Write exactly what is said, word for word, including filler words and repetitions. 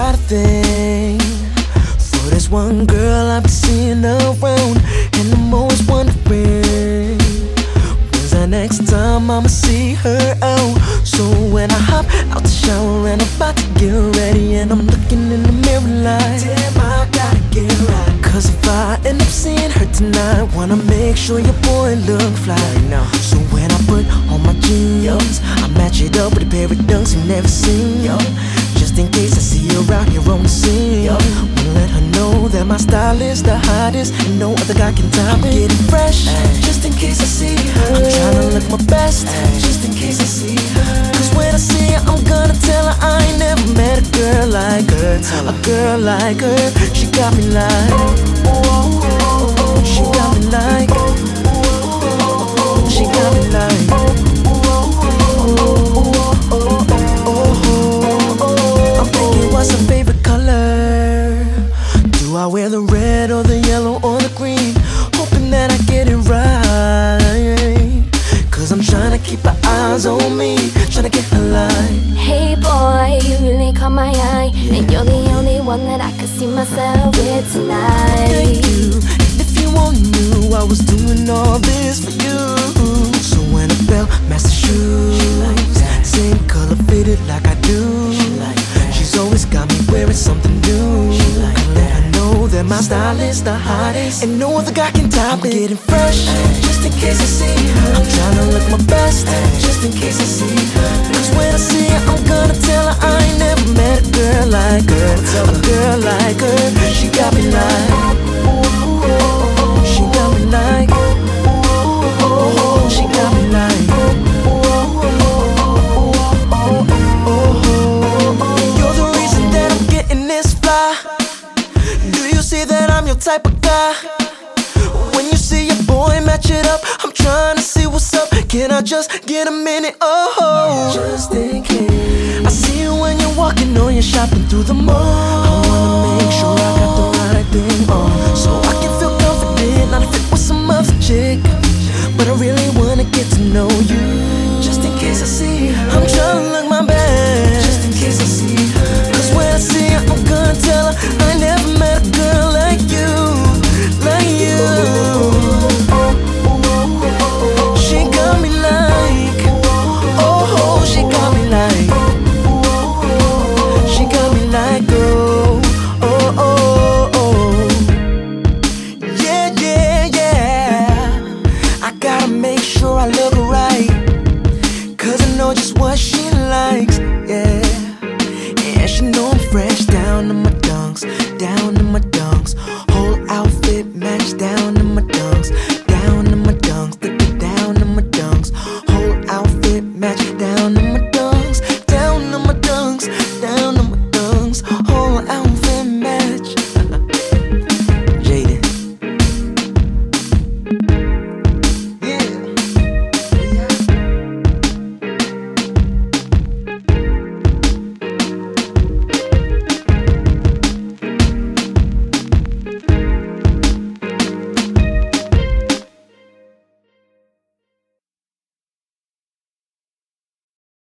got a thing for this one girl I've been seeing around, and I'm always wondering when's the next time I'ma see her out. So when I hop out the shower and I'm about to get ready, and I'm looking in the mirror like, damn, I gotta get right. Cause if I end up seeing her tonight, wanna make sure your boy look fly now. So when I put on my jeans, I match it up with a pair of dunks you've never seen, yo. Just in case I see her out here on the scene, yo. Wanna let her know that my style is the hottest and no other guy can top it. I'm getting fresh, ay, just in case I see her. I'm tryna look my best, ay, just in case I see her. Cause when I see her, I'm gonna tell her I ain't never met a girl like her. A girl like her, she got me like, she got me like, she got me like. I'm thinking, what's her favorite color? Do I wear the red or the yellow or the green? Hoping that I get it right, cause I'm tryna keep her eyes on me, tryna get her line. Hey boy, you really caught my eye, yeah. And you're the only one that I could see myself with tonight. Thank you, and if you only knew I was doing all this for you. So when I felt master shoes, same color fitted like I do, she's always got me wearing something new. Gonna let her know that my style is the hottest and no other guy can top it. I'm getting fresh, just in case I see her. I'm tryna look my best, just in case I see her. Cause when I see her, I'm gonna tell her I ain't never met a girl like her. A girl like her, she got me like, she got me like, she got me like. You're the reason that I'm getting this fly. Do you see that I'm your type of guy? When you see your boy match it up, I'm trying to see what's up. Can I just get a minute? Oh, just in case. I see you when you're walking or you're shopping through the mall. I wanna make sure I